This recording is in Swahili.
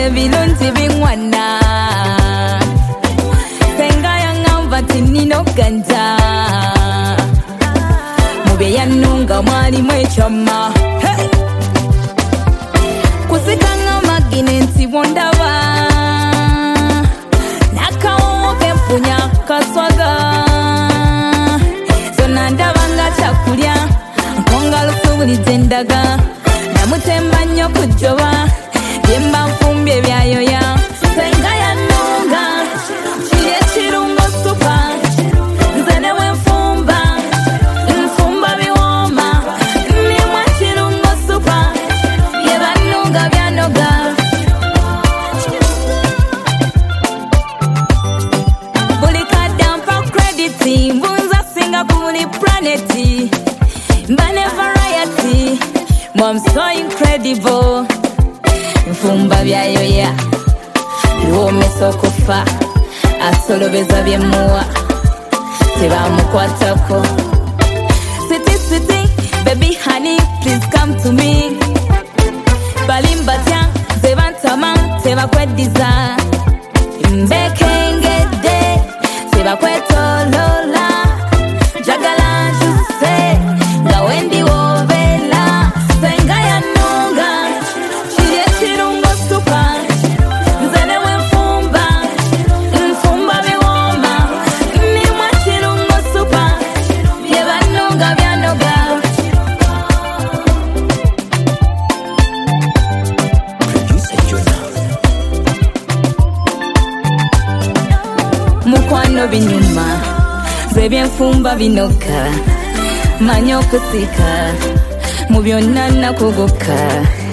ebirungi bingwana senga yangamba tinino ganja mube yanunga mwali mwechama hey! Kusikanga magine nti wondaba nakawo kempunya kaswaga zona ndabanga chakulya nkonga lusubuli zendaga namutemba nnyo kujoba yemba nfumbye byayoya senga yanunga kiri ekirungo supa nze newe nfumba biwoma nimwe ekirungo supa yebanunga byanoga buli kadampa crediti mbunza singa kuli planeti mbane variety I'm so incredible Mfumba byayoya Luome sokufa Asolobeza byemuwa Teba mukwatako Sweetie, baby honey Please come to me Balimbatya, zeba ntama Teba kwediza Mbekengede Teba kwetolola Jagala juse Gawendi wovela senga yanunga kiri ekirungo supa nze newe nfumba biwoma nimwe ekirungo supa byebanunga byanoga mukwano binyuma ze byenfumba binoga manyo kusika mu byonna nakuguka